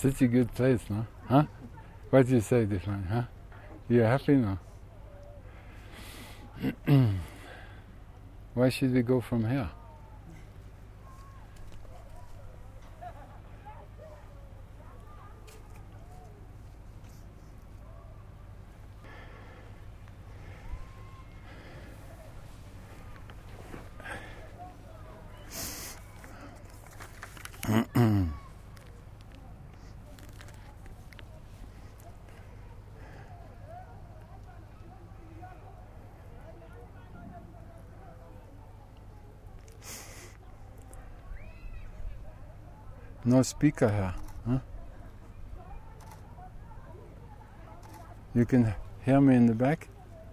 Such a good place, no? Huh? What do you say, Diflan? Huh? You're happy now? Why should we go from here? No speaker here, huh? You can hear me in the back?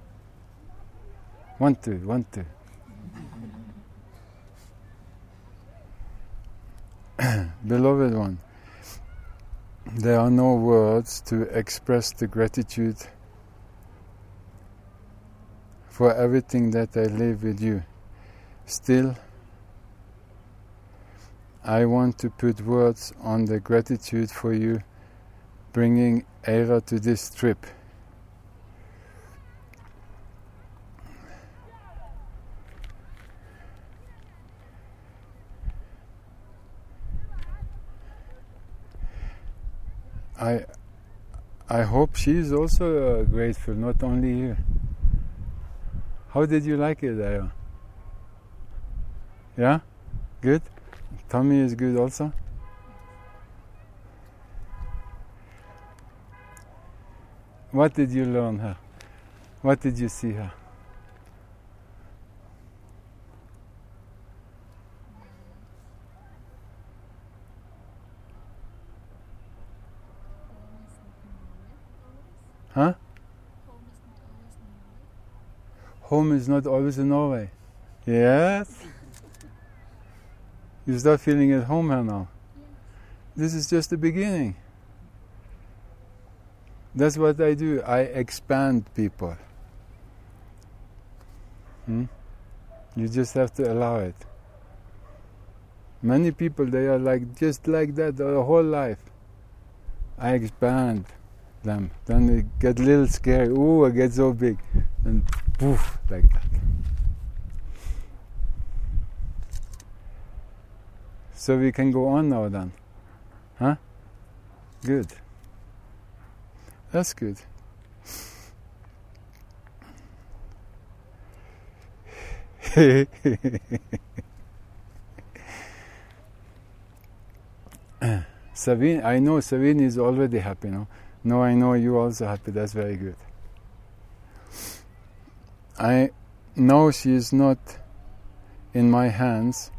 1, 2, 1, 2. Beloved one, there are no words to express the gratitude for everything that I live with you. Still, I want to put words on the gratitude for you bringing Eira to this trip. I hope she is also grateful, not only you. How did you like it, Eira? Yeah? Good? Tommy is good also? What did you learn here? What did you see here? Huh? Home is not always in Norway. Yes? You start feeling at home here now. This is just the beginning. That's what I do. I expand people. You just have to allow it. Many people, they are like just like that their whole life. I expand them. Then they get a little scary. Ooh, I get so big. And poof, like that. So we can go on now then. Huh? Good. That's good. Sabine, I know Sabine is already happy now. No, I know you also happy. That's very good. I know she is not in my hands.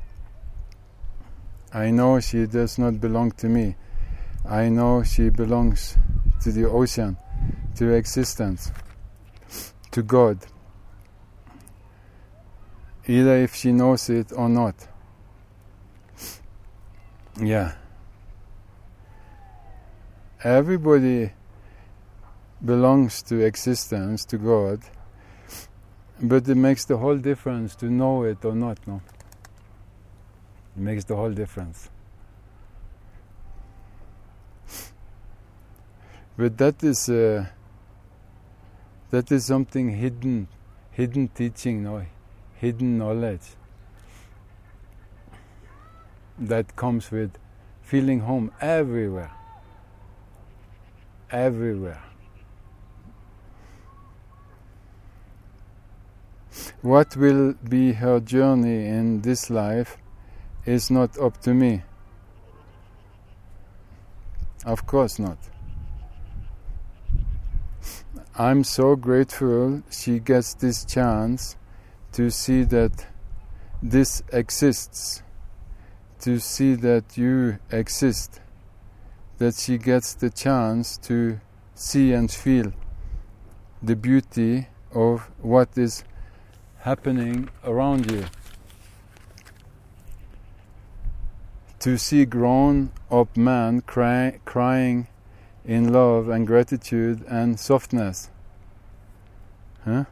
I know she does not belong to me. I know she belongs to the ocean, to existence, to God. Either if she knows it or not. Yeah. Everybody belongs to existence, to God, but it makes the whole difference to know it or not, no? It makes the whole difference. But that is something hidden teaching, no? Hidden knowledge that comes with feeling home everywhere. Everywhere. What will be her journey in this life is not up to me. Of course not. I'm so grateful she gets this chance to see that this exists, to see that you exist, that she gets the chance to see and feel the beauty of what is happening around you. To see grown-up man crying in love and gratitude and softness. Huh?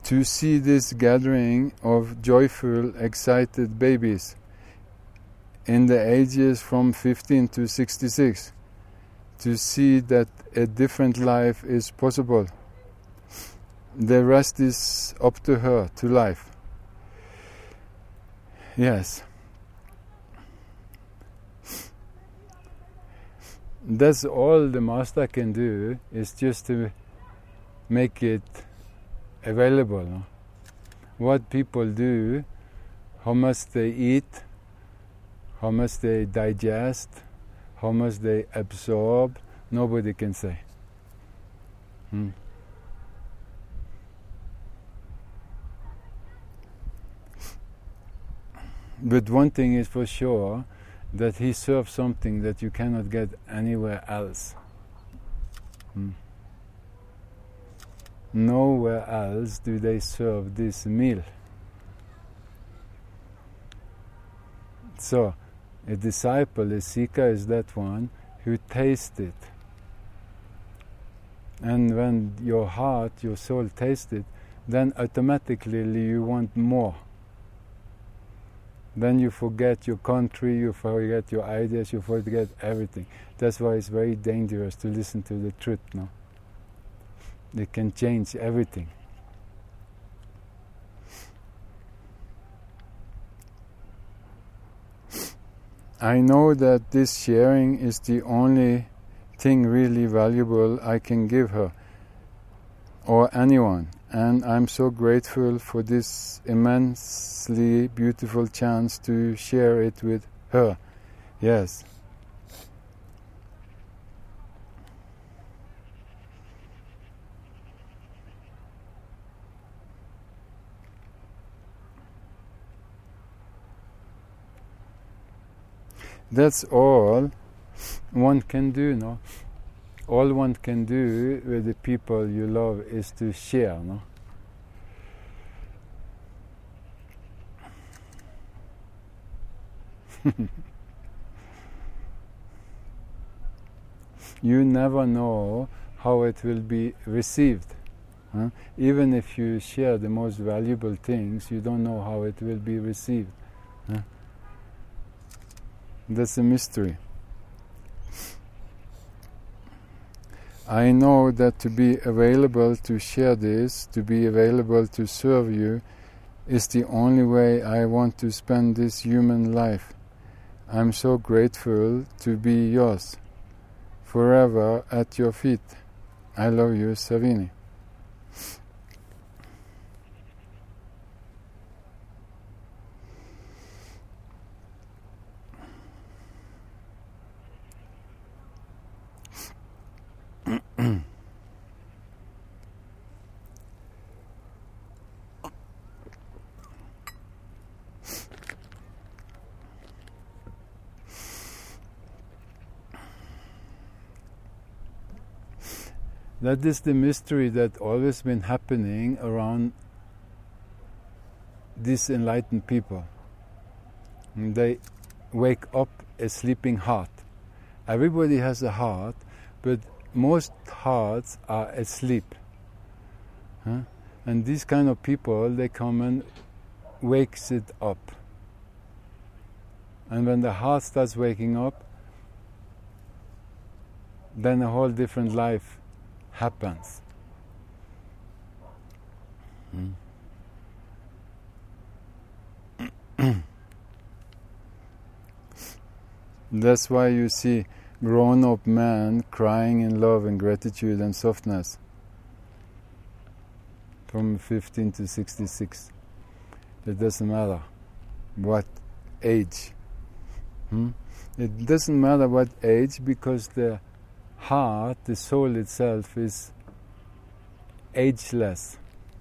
to see this gathering of joyful, excited babies in the ages from 15 to 66, to see that a different life is possible. The rest is up to her, to life. Yes. That's all the master can do, is just to make it available. No? What people do, how much they eat, how much they digest, how much they absorb, nobody can say. But one thing is for sure, that he serves something that you cannot get anywhere else. Nowhere else do they serve this meal. So, a disciple, a seeker, is that one who tastes it. And when your heart, your soul tastes it, then automatically you want more. Then you forget your country, you forget your ideas, you forget everything. That's why it's very dangerous to listen to the truth, no? It can change everything. I know that this sharing is the only thing really valuable I can give her, or anyone. And I'm so grateful for this immensely beautiful chance to share it with her. Yes. That's all one can do, no? All one can do with the people you love is to share, no? You never know how it will be received. Huh? Even if you share the most valuable things, you don't know how it will be received. Huh? That's a mystery. I know that to be available to share this, to be available to serve you, is the only way I want to spend this human life. I'm so grateful to be yours, forever at your feet. I love you, Savini. That is the mystery that always been happening around these enlightened people. They wake up a sleeping heart. Everybody has a heart, but most hearts are asleep. Huh? And these kind of people, they come and wakes it up. And when the heart starts waking up, then a whole different life happens. That's why you see grown-up men crying in love and gratitude and softness from 15 to 66. It doesn't matter what age. It doesn't matter what age, because the heart, the soul itself, is ageless.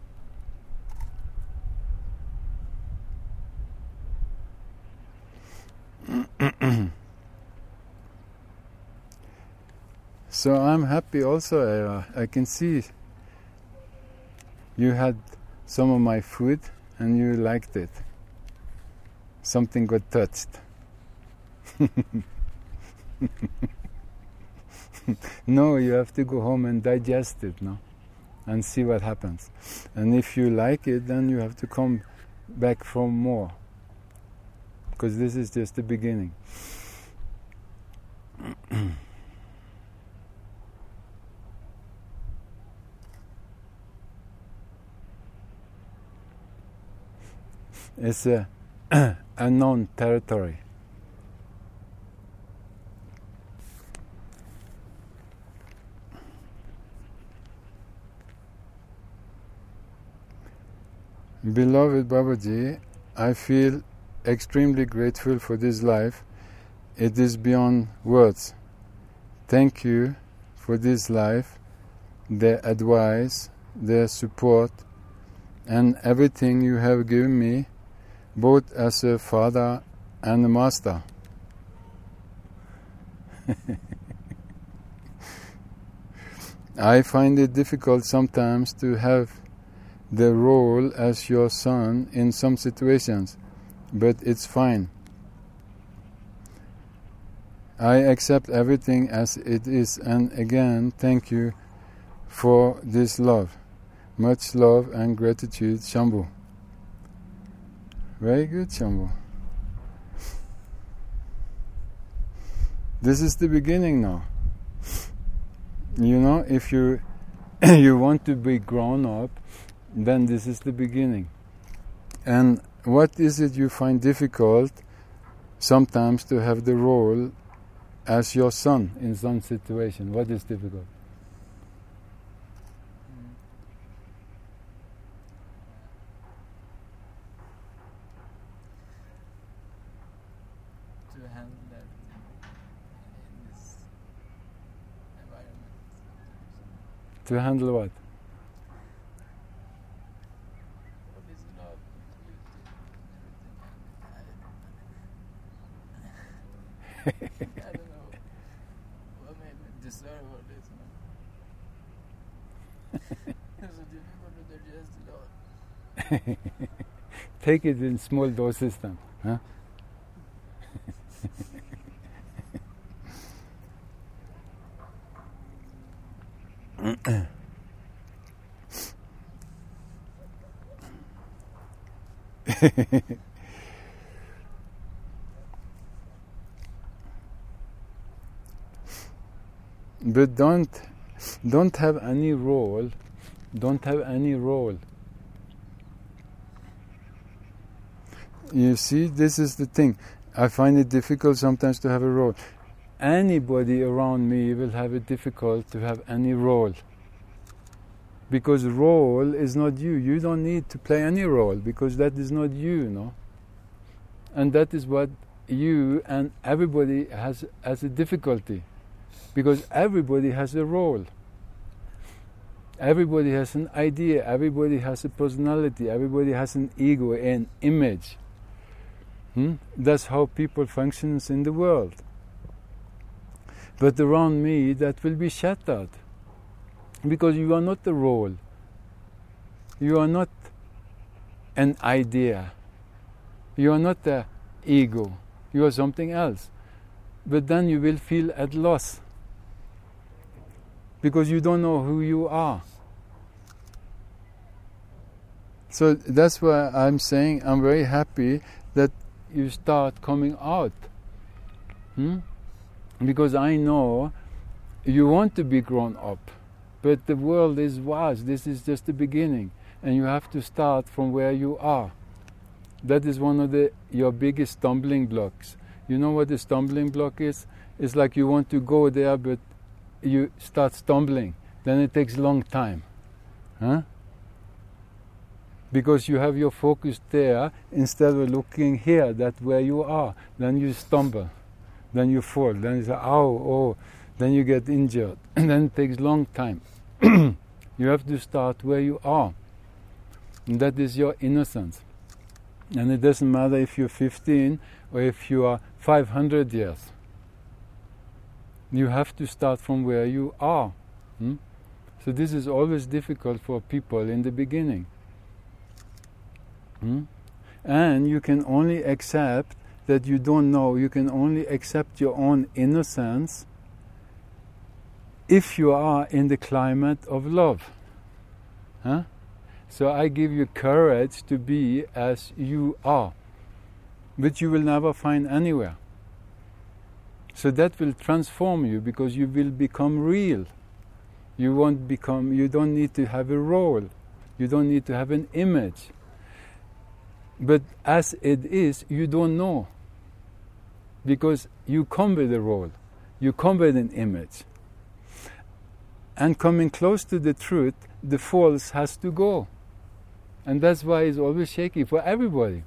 So I'm happy also, Era. I can see you had some of my food and you liked it. Something got touched. No, you have to go home and digest it, no? and see what happens. And if you like it, then you have to come back for more, because this is just the beginning. It's a unknown territory. Beloved Babaji, I feel extremely grateful for this life. It is beyond words. Thank you for this life, their advice, their support, and everything you have given me, both as a father and a master. I find it difficult sometimes to have the role as your son in some situations, but it's fine. I accept everything as it is, and again, thank you for this love. Much love and gratitude, Shambhu. Very good, Shambhu. This is the beginning now. You know, if you want to be grown up, then this is the beginning. And what is it you find difficult sometimes to have the role as your son in some situation? What is difficult? To handle that in this environment. To handle what? What is love, everything? I don't know what made me deserve all this. It's so difficult to digest it all. Take it in small doses then. Huh? But don't have any role. Don't have any role. You see, this is the thing. I find it difficult sometimes to have a role. Anybody around me will have it difficult to have any role. Because role is not you. You don't need to play any role, because that is not you, no? And that is what you and everybody has as a difficulty. Because everybody has a role. Everybody has an idea. Everybody has a personality. Everybody has an ego, an image. That's how people function in the world. But around me, that will be shattered. Because you are not the role. You are not an idea. You are not the ego. You are something else. But then you will feel at loss. Because you don't know who you are. So that's why I'm saying I'm very happy that you start coming out. Because I know you want to be grown up, but the world is vast. This is just the beginning, and you have to start from where you are. That is one of your biggest stumbling blocks. You know what the stumbling block is? It's like you want to go there, but you start stumbling. Then it takes a long time. Because you have your focus there instead of looking here, that where you are. Then you stumble. Then you fall. Then you say, oh. Then you get injured. And then it takes a long time. You have to start where you are. And that is your innocence. And it doesn't matter if you're 15 or if you are 500 years. You have to start from where you are. So this is always difficult for people in the beginning. And you can only accept that you don't know. You can only accept your own innocence if you are in the climate of love. Huh? So I give you courage to be as you are, which you will never find anywhere. So that will transform you, because you will become real. You don't need to have a role. You don't need to have an image. But as it is, you don't know. Because you come with a role. You come with an image. And coming close to the truth, the false has to go. And that's why it's always shaky for everybody.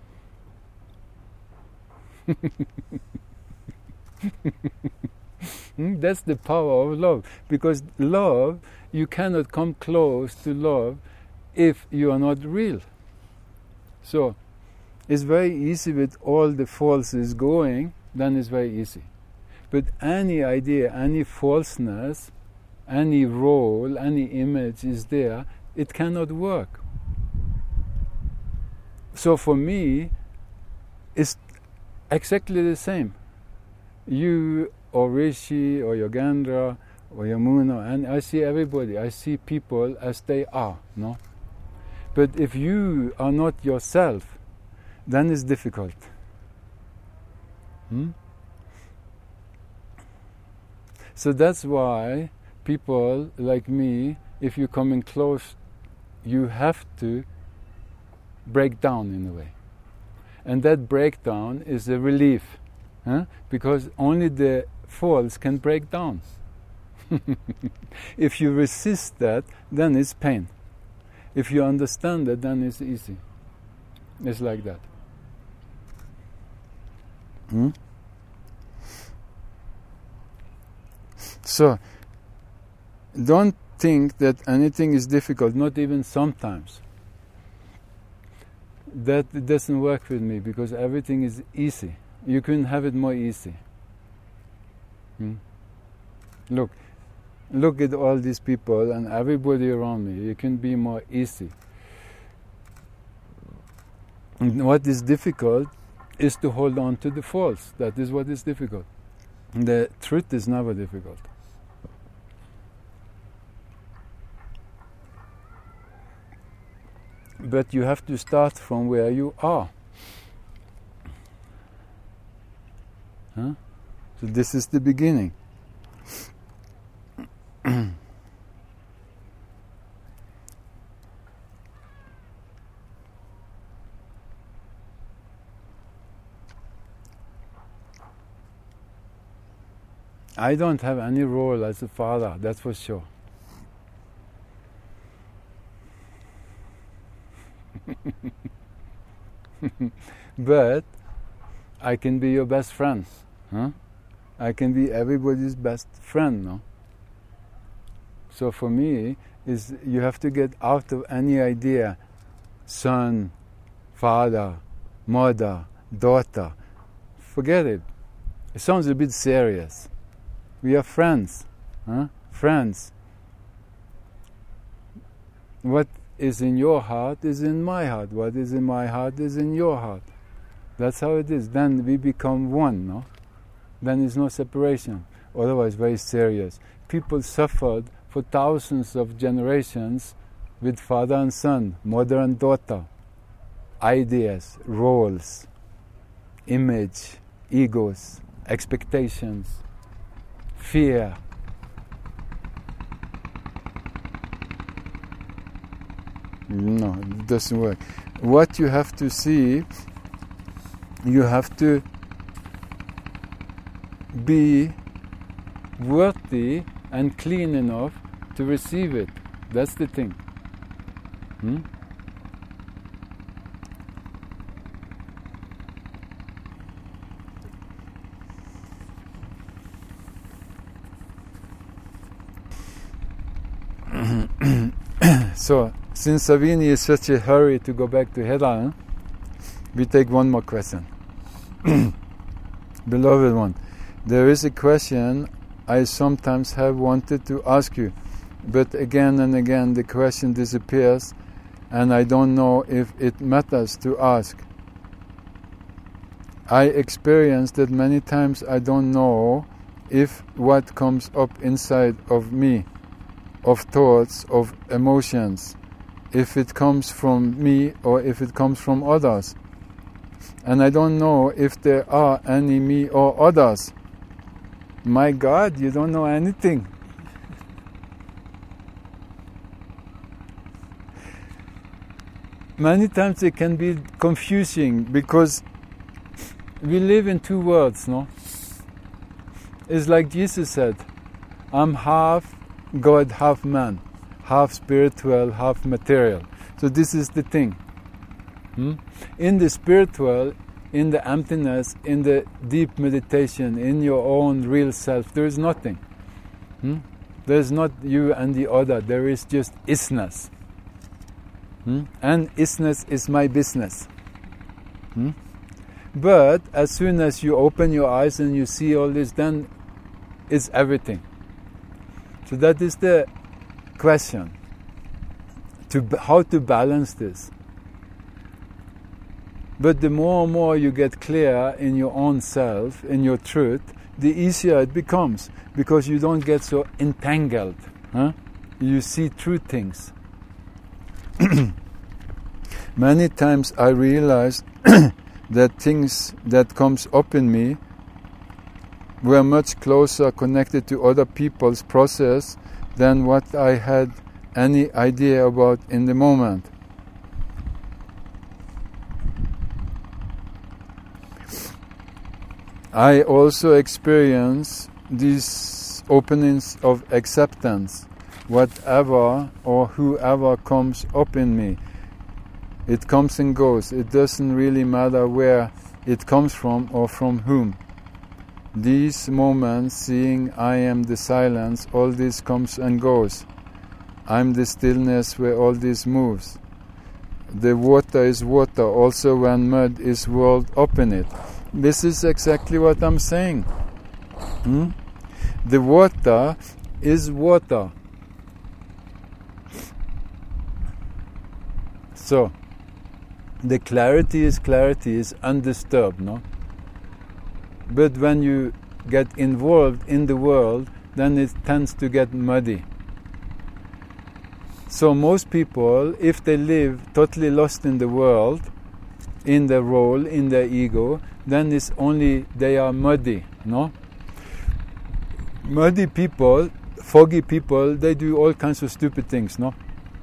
That's the power of love. Because love, you cannot come close to love if you are not real. So, it's very easy with all the falses going, then it's very easy. But any idea, any falseness, any role, any image is there, it cannot work. So for me, it's exactly the same. You or Rishi or Yogendra or Yamuna, and I see everybody, I see people as they are, no? But if you are not yourself, then it's difficult. So that's why people like me, if you're coming close, you have to break down in a way. And that breakdown is a relief, because only the false can break down. If you resist that, then it's pain. If you understand that, then it's easy. It's like that. So, don't think that anything is difficult, not even sometimes. That doesn't work with me, because everything is easy. You couldn't have it more easy. Look at all these people and everybody around me. You can be more easy. And what is difficult is to hold on to the false. That is what is difficult. The truth is never difficult. But you have to start from where you are. So this is the beginning. I don't have any role as a father, that's for sure. But I can be your best friend. I can be everybody's best friend, no? So for me, is you have to get out of any idea, son, father, mother, daughter. Forget it. It sounds a bit serious. We are friends. Friends. What is in your heart is in my heart. What is in my heart is in your heart. That's how it is. Then we become one, no? Then there's no separation. Otherwise, very serious. People suffered for thousands of generations with father and son, mother and daughter, ideas, roles, image, egos, expectations, fear. No, it doesn't work. What you have to see, you have to be worthy and clean enough to receive it. That's the thing. So, since Savini is such a hurry to go back to Heda, we take one more question. Beloved one, there is a question I sometimes have wanted to ask you, but again and again the question disappears and I don't know if it matters to ask. I experience that many times I don't know if what comes up inside of me, of thoughts, of emotions, if it comes from me or if it comes from others. And I don't know if there are any me or others. My God, you don't know anything. Many times it can be confusing because we live in two worlds, no? It's like Jesus said, I'm half God, half man, half spiritual, half material. So this is the thing. In the spiritual, in the emptiness, in the deep meditation, in your own real self, there is nothing. There's not you and the other, there is just isness. And isness is my business. But as soon as you open your eyes and you see all this, then it's everything. So that is the question, how to balance this. But the more and more you get clear in your own self, in your truth, the easier it becomes, because you don't get so entangled. You see through things. Many times I realized that things that comes up in me were much closer connected to other people's process than what I had any idea about in the moment. I also experience these openings of acceptance, whatever or whoever comes up in me. It comes and goes. It doesn't really matter where it comes from or from whom. These moments, seeing I am the silence, all this comes and goes. I'm the stillness where all this moves. The water is water, also when mud is whirled up in it. This is exactly what I'm saying. The water is water. So, the clarity is undisturbed, no? But when you get involved in the world, then it tends to get muddy. So most people, if they live totally lost in the world, in their role, in their ego, then it's only they are muddy, no? Muddy people, foggy people, they do all kinds of stupid things, no?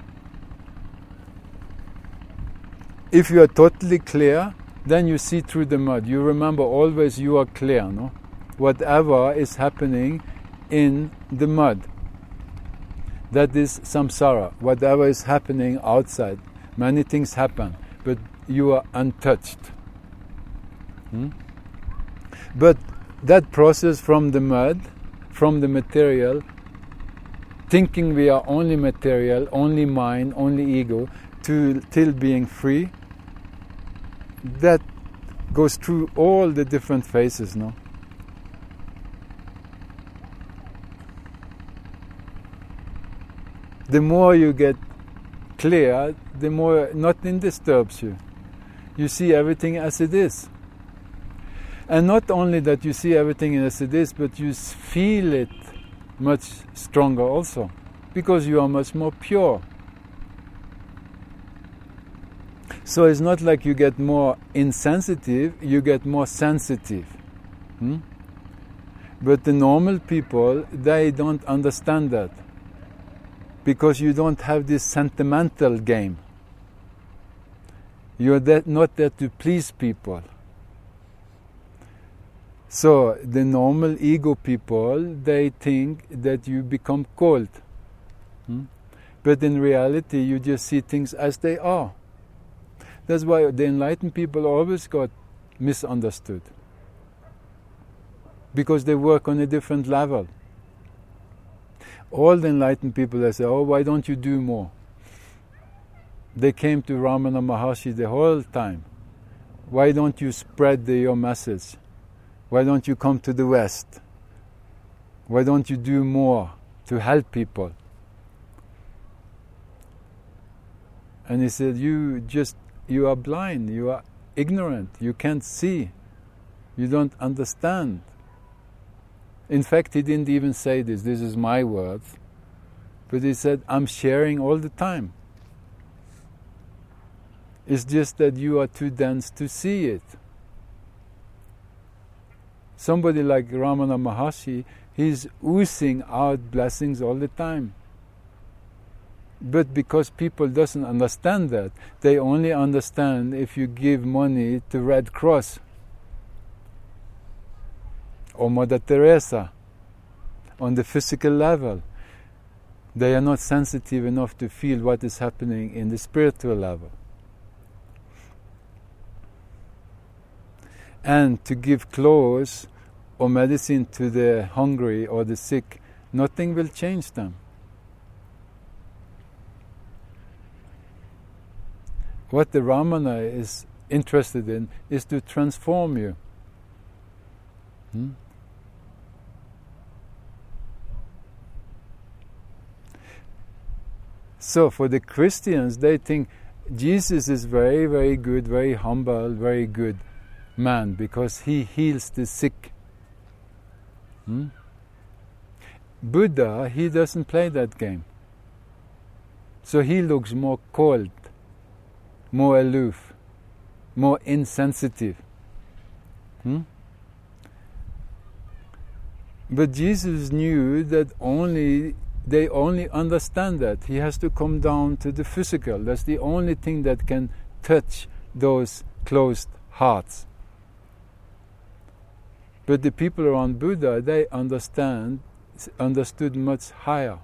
If you are totally clear, then you see through the mud. You remember always you are clear, no? Whatever is happening in the mud, that is samsara. Whatever is happening outside, many things happen, but you are untouched. But that process from the mud, from the material, thinking we are only material, only mind, only ego, till being free, that goes through all the different phases, no? The more you get clear, the more nothing disturbs you. You see everything as it is. And not only that you see everything as it is, but you feel it much stronger also, because you are much more pure. So it's not like you get more insensitive, you get more sensitive. But the normal people, they don't understand that, because you don't have this sentimental game. You're not there to please people. So the normal ego people, they think that you become cold. But in reality, you just see things as they are. That's why the enlightened people always got misunderstood, because they work on a different level. All the enlightened people, they say, oh, why don't you do more? They came to Ramana Maharshi the whole time. Why don't you spread your message? Why don't you come to the West? Why don't you do more to help people? And he said, you are blind, you are ignorant, you can't see, you don't understand. In fact, he didn't even say this is my words, but he said, I'm sharing all the time. It's just that you are too dense to see it. Somebody like Ramana Maharshi, he's oozing out blessings all the time. But because people doesn't understand that, they only understand if you give money to Red Cross or Mother Teresa on the physical level. They are not sensitive enough to feel what is happening in the spiritual level. And to give clothes or medicine to the hungry or the sick, nothing will change them. What the Ramana is interested in is to transform you. So for the Christians, they think Jesus is very, very good, very humble, very good man because he heals the sick. Buddha, he doesn't play that game. So he looks more cold, more aloof, more insensitive. But Jesus knew that they only understand that. He has to come down to the physical. That's the only thing that can touch those closed hearts. But the people around Buddha, they understood much higher.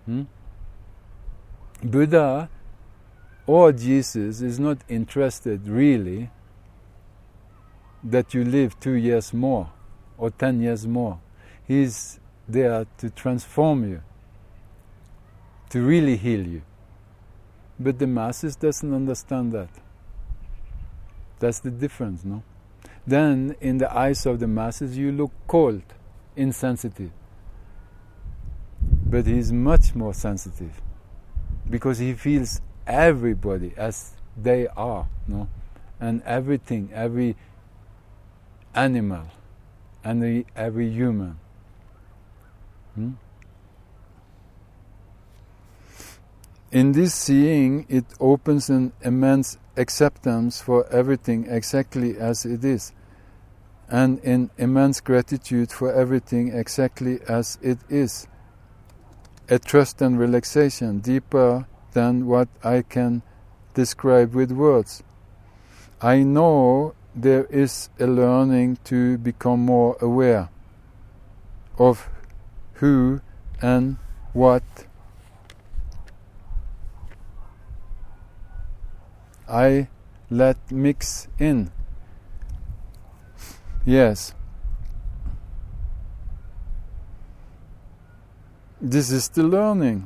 Buddha or Jesus is not interested really that you live 2 years more or 10 years more. He's there to transform you, to really heal you. But the masses doesn't understand that. That's the difference, no? Then in the eyes of the masses you look cold, insensitive. But he's much more sensitive because he feels everybody as they are, no? And everything, every animal, and every human. In this seeing, it opens an immense acceptance for everything exactly as it is, and an immense gratitude for everything exactly as it is. A trust and relaxation deeper than what I can describe with words. I know there is a learning to become more aware of who and what I let mix in. Yes. This is the learning.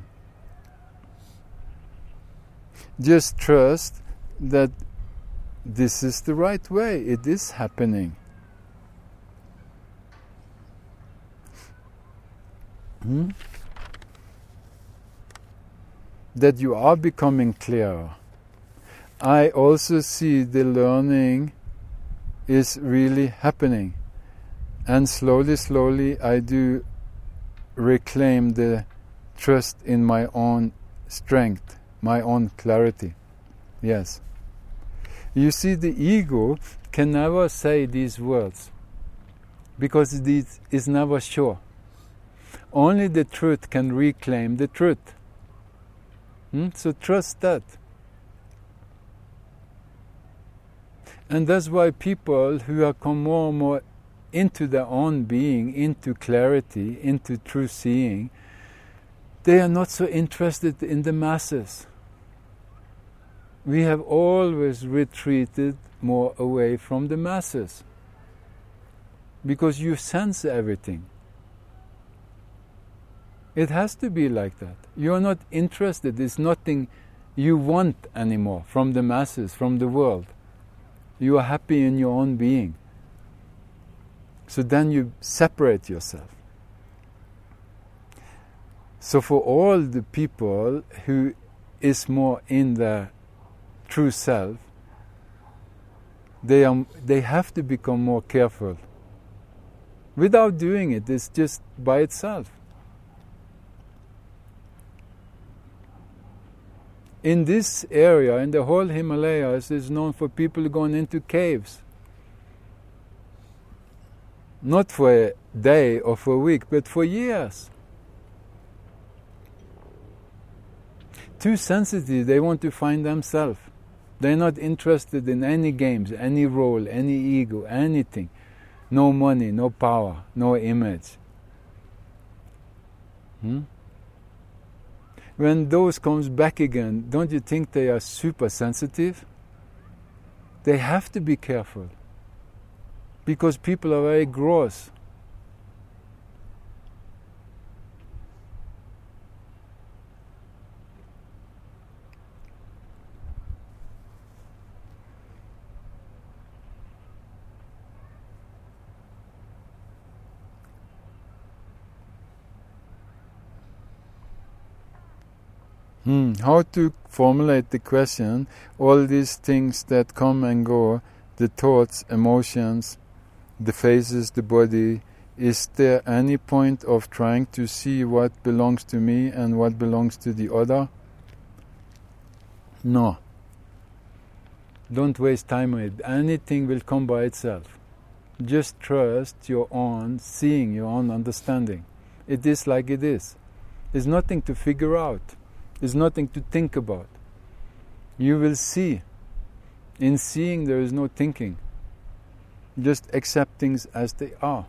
Just trust that this is the right way. It is happening. That you are becoming clearer. I also see the learning is really happening. And slowly I do reclaim the trust in my own strength, my own clarity. Yes. You see, the ego can never say these words because it is never sure. Only the truth can reclaim the truth. So trust that. And that's why people who have come more and more into their own being, into clarity, into true seeing, they are not so interested in the masses. We have always retreated more away from the masses because you sense everything. It has to be like that. You are not interested. There's nothing you want anymore from the masses, from the world. You are happy in your own being. So then you separate yourself. So for all the people who is more in their true self, they have to become more careful. Without doing it, it's just by itself. In this area, in the whole Himalayas, is known for people going into caves. Not for a day or for a week, but for years. Too sensitive, they want to find themselves. They're not interested in any games, any role, any ego, anything. No money, no power, no image. When those comes back again, don't you think they are super sensitive? They have to be careful. Because people are very gross. How to formulate the question, all these things that come and go, the thoughts, emotions, the faces, the body, is there any point of trying to see what belongs to me and what belongs to the other? No. Don't waste time on it. Anything will come by itself. Just trust your own seeing, your own understanding. It is like it is. There's nothing to figure out. There's nothing to think about. You will see. In seeing there is no thinking. Just accept things as they are.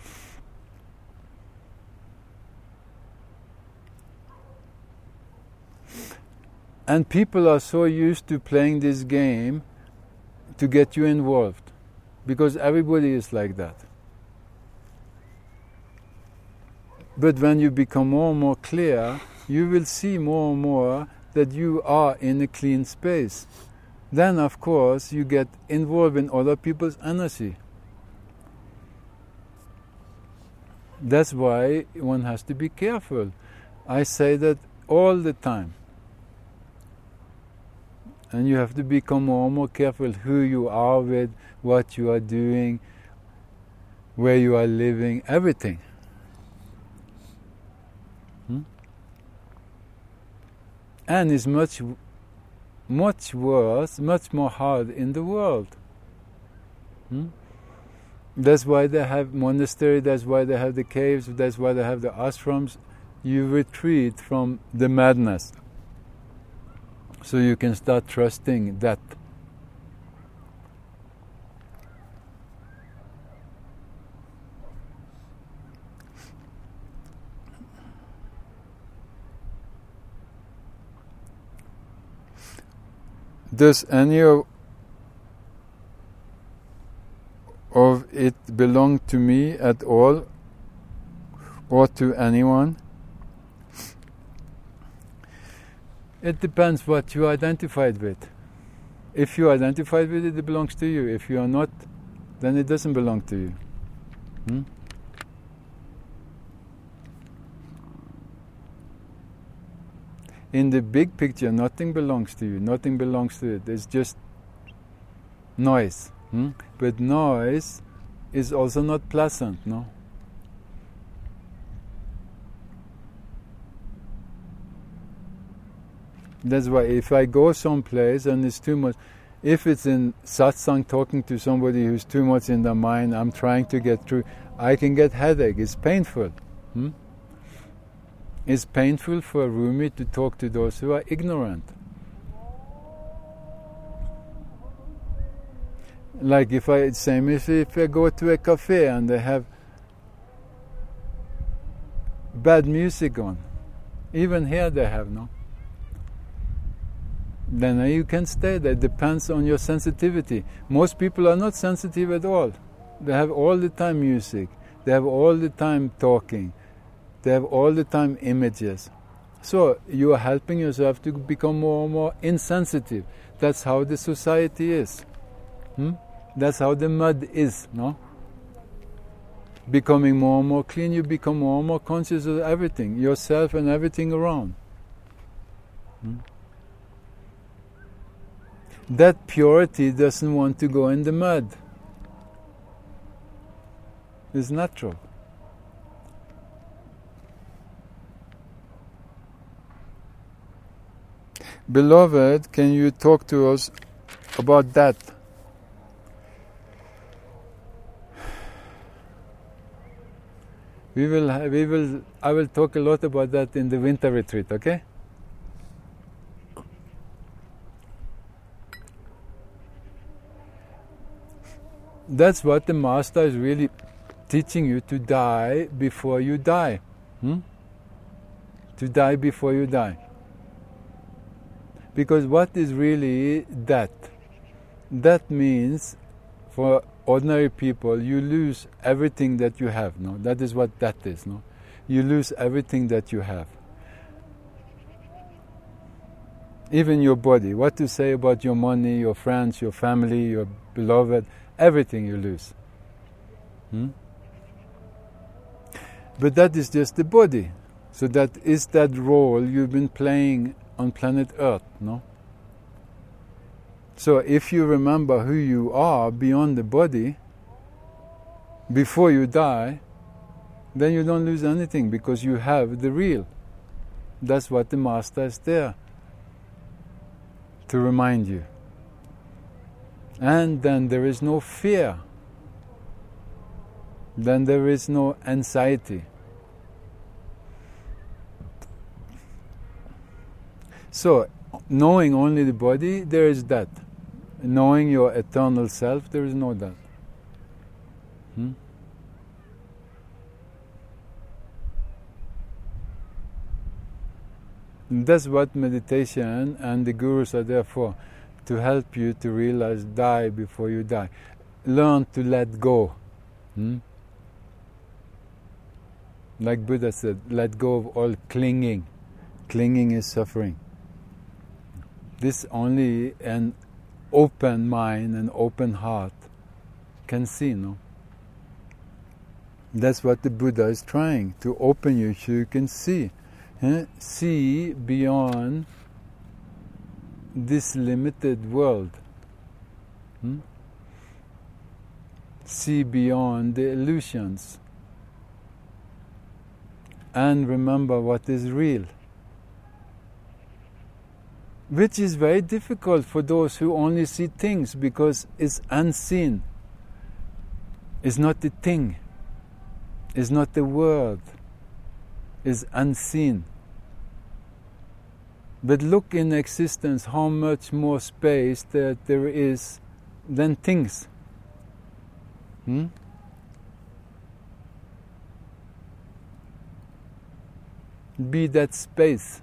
And people are so used to playing this game to get you involved. Because everybody is like that. But when you become more and more clear, you will see more and more that you are in a clean space. Then, of course, you get involved in other people's energy. That's why one has to be careful. I say that all the time. And you have to become more and more careful who you are with, what you are doing, where you are living, everything. And it's much worse, much more hard in the world. That's why they have monastery, that's why they have the caves, that's why they have the ashrams. You retreat from the madness. So you can start trusting that. Does any of it belong to me at all or to anyone? It depends what you identified with. If you identified with it, it belongs to you. If you are not, then it doesn't belong to you. In the big picture, nothing belongs to you. Nothing belongs to it. It's just noise. But noise is also not pleasant, no? That's why if I go someplace and it's too much, if it's in satsang talking to somebody who's too much in their mind, I'm trying to get through, I can get headache. It's painful. It's painful for a Rumi to talk to those who are ignorant. Like if I go to a cafe and they have bad music on, even here they have, no? Then you can stay there. It depends on your sensitivity. Most people are not sensitive at all. They have all the time music. They have all the time talking. They have all the time images. So you are helping yourself to become more and more insensitive. That's how the society is. That's how the mud is, no? Becoming more and more clean, you become more and more conscious of everything, yourself and everything around. That purity doesn't want to go in the mud. It's natural. Beloved, can you talk to us about that? I will talk a lot about that in the winter retreat, okay? That's what the Master is really teaching you, to die before you die. To die before you die. Because what is really that? That means, for ordinary people, you lose everything that you have. No, that is what that is. No, you lose everything that you have, even your body. What to say about your money, your friends, your family, your beloved? Everything you lose. But that is just the body. So that is that role you've been playing on planet Earth, no? So if you remember who you are beyond the body, before you die, then you don't lose anything, because you have the real. That's what the Master is there to remind you. And then there is no fear. Then there is no anxiety. So, knowing only the body, there is that. Knowing your eternal self, there is no that. And that's what meditation and the gurus are there for, to help you to realize, die before you die. Learn to let go. Like Buddha said, let go of all clinging. Clinging is suffering. This only an open mind and open heart can see, no? That's what the Buddha is trying, to open you so you can see. See beyond this limited world. See beyond the illusions. And remember what is real. Which is very difficult for those who only see things, because it's unseen. It's not the thing. It's not the word. It's unseen. But look in existence how much more space that there is than things. Be that space.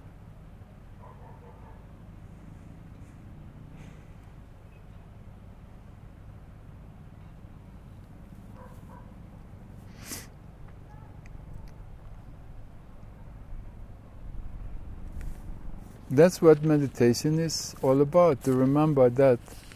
That's what meditation is all about, to remember that.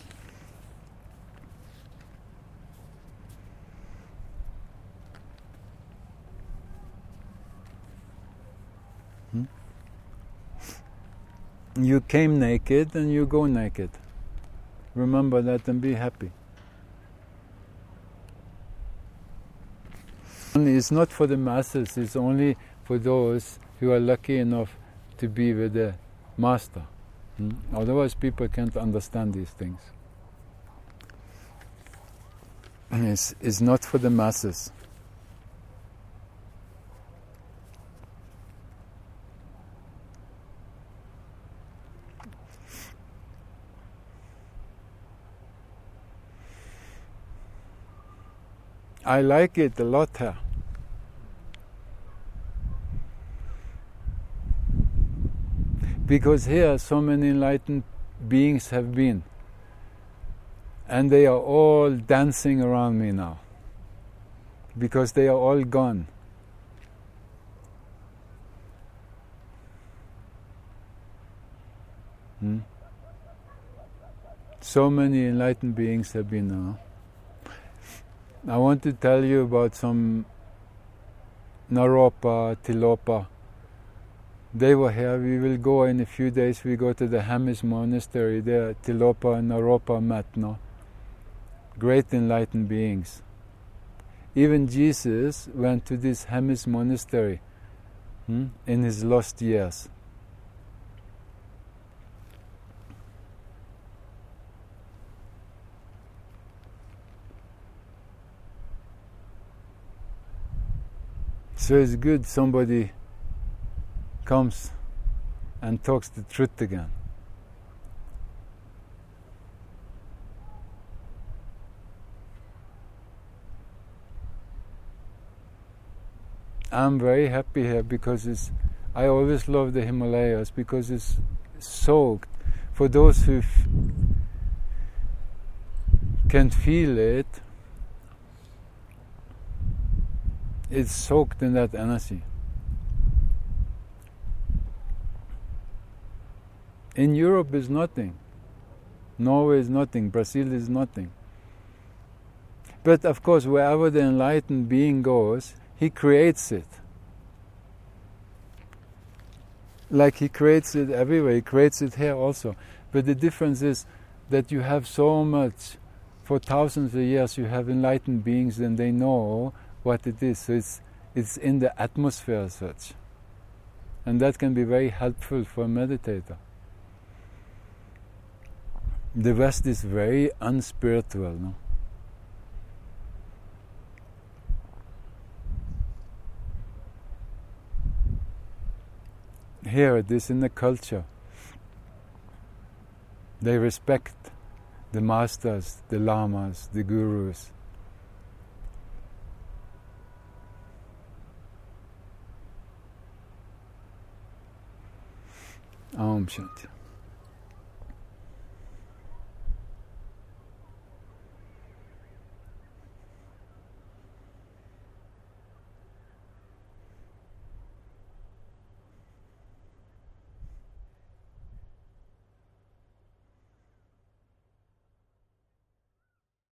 You came naked and you go naked. Remember that and be happy. It's not for the masses, it's only for those who are lucky enough to be with the Master. Otherwise people can't understand these things. It's not for the masses. I like it a lot here. Because here so many enlightened beings have been. And they are all dancing around me now. Because they are all gone. So many enlightened beings have been now. I want to tell you about some Naropa, Tilopa. They were here. We will go in a few days. We go to the Hamish monastery there. Tilopa and Naropa met, no? Great enlightened beings. Even Jesus went to this Hamish monastery in his lost years. So it's good somebody comes and talks the truth again. I'm very happy here because I always love the Himalayas because it's soaked. For those who can feel it, it's soaked in that energy. In Europe is nothing. Norway is nothing. Brazil is nothing. But of course, wherever the enlightened being goes, he creates it. Like he creates it everywhere, he creates it here also. But the difference is that you have so much, for thousands of years you have enlightened beings and they know what it is. So it's in the atmosphere as such. And that can be very helpful for a meditator. The West is very unspiritual, no? Here it is in the culture. They respect the masters, the lamas, the gurus. Om Shanti.